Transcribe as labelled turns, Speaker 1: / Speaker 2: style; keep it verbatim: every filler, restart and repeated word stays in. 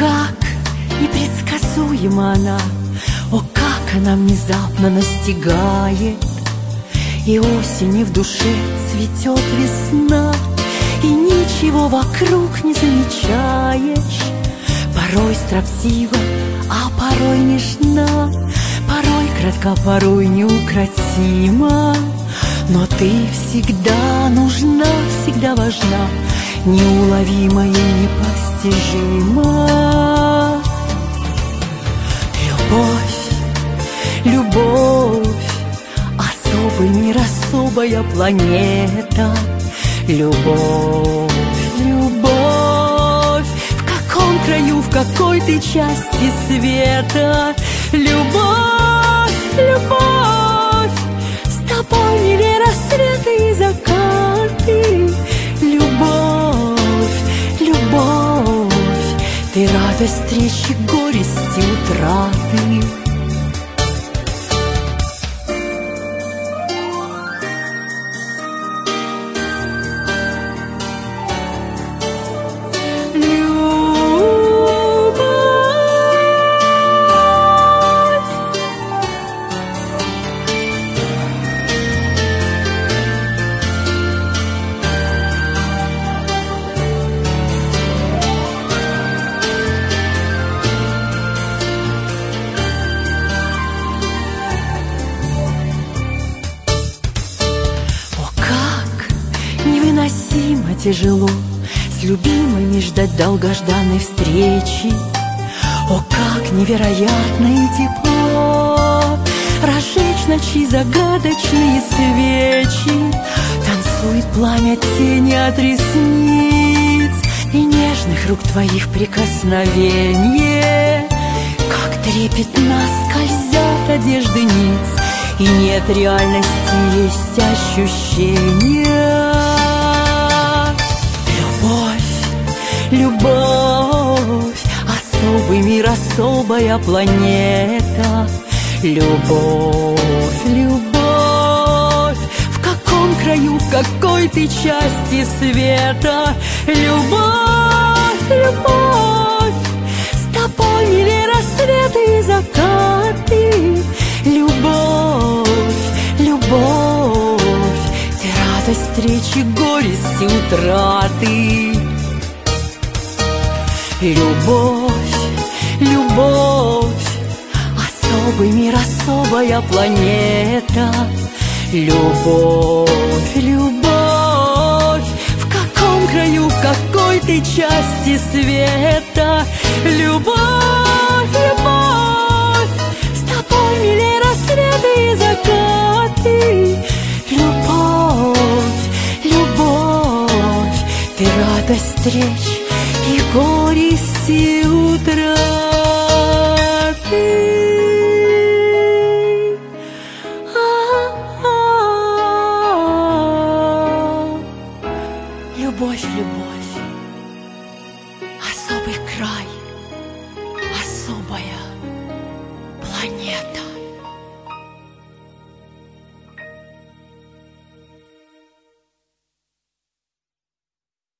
Speaker 1: как непредсказуема она, о, как она внезапно настигает, и осени в душе цветет весна, и ничего вокруг не замечаешь. Порой строптива, а порой нежна, порой кратка, порой неукротима. Но ты всегда нужна, всегда важна, неуловима и непостижима. Любовь, любовь, особый мир, особая планета. Любовь, любовь, в каком краю, в какой ты части света. Любовь, любовь, с тобой милее рассветы и закаты. Любовь, любовь, ты радость встречи, горести, утраты. Невыносимо тяжело с любимыми ждать долгожданной встречи. О, как невероятно и тепло разжечь ночи загадочные свечи. Танцует пламя тени от ресниц и нежных рук твоих прикосновенье. Как трепетно скользят одежды ниц, и нет реальности, есть ощущения. Любовь, особый мир, особая планета. Любовь, любовь, в каком краю, в какой ты части света. Любовь, любовь, с тобой милее рассветы и закаты. Любовь, любовь, ты радость встречи, горести, утраты. Любовь, любовь, особый мир, особая планета. Любовь, любовь, в каком краю, в какой ты части света. Любовь, любовь, с тобой милее рассветы и закаты. Любовь, любовь, ты радость встреч и горести, утраты. Любовь, любовь, особый край, особая планета.